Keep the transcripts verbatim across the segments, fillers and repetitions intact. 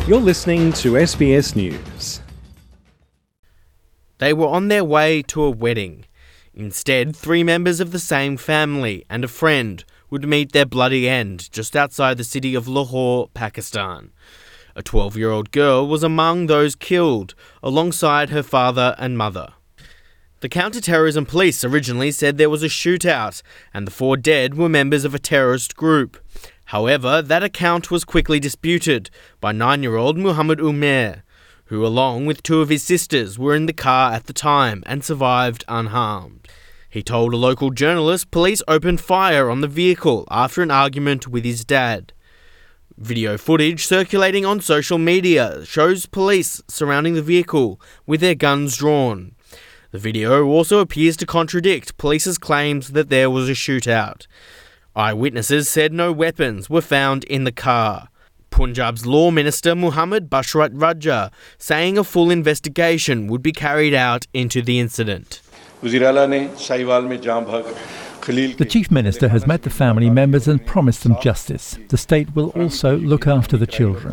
You're listening to S B S News. They were on their way to a wedding. Instead, three members of the same family and a friend would meet their bloody end just outside the city of Lahore, Pakistan. A twelve-year-old girl was among those killed, alongside her father and mother. The counter-terrorism police originally said there was a shootout, and the four dead were members of a terrorist group. However, that account was quickly disputed by nine-year-old Muhammad Umair, who along with two of his sisters were in the car at the time and survived unharmed. He told a local journalist police opened fire on the vehicle after an argument with his dad. Video footage circulating on social media shows police surrounding the vehicle with their guns drawn. The video also appears to contradict police's claims that there was a shootout. Eyewitnesses said no weapons were found in the car. Punjab's Law Minister Muhammad Bashrat Raja saying a full investigation would be carried out into the incident. The Chief Minister has met the family members and promised them justice. The state will also look after the children.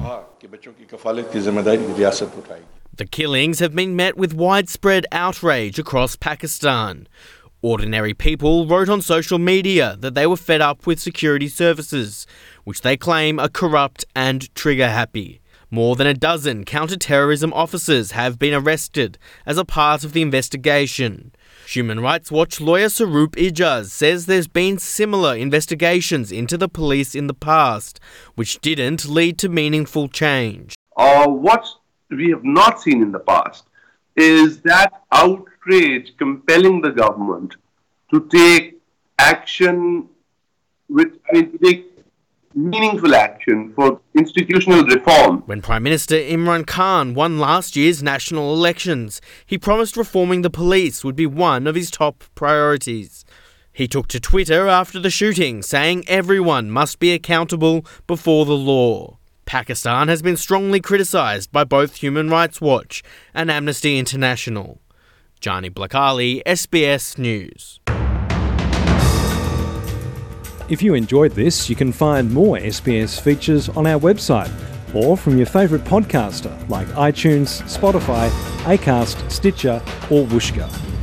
The killings have been met with widespread outrage across Pakistan. Ordinary people wrote on social media that they were fed up with security services, which they claim are corrupt and trigger-happy. More than a dozen counter-terrorism officers have been arrested as a part of the investigation. Human Rights Watch lawyer Saroop Ijaz says there's been similar investigations into the police in the past, which didn't lead to meaningful change. Uh, what we have not seen in the past is that outrage compelling the government to take action, which I mean, to take meaningful action for institutional reform. When Prime Minister Imran Khan won last year's national elections, he promised reforming the police would be one of his top priorities. He took to Twitter after the shooting, saying everyone must be accountable before the law. Pakistan has been strongly criticised by both Human Rights Watch and Amnesty International. Jani Blakali, S B S News. If you enjoyed this, you can find more S B S features on our website or from your favourite podcaster like iTunes, Spotify, Acast, Stitcher or Whooshkaa.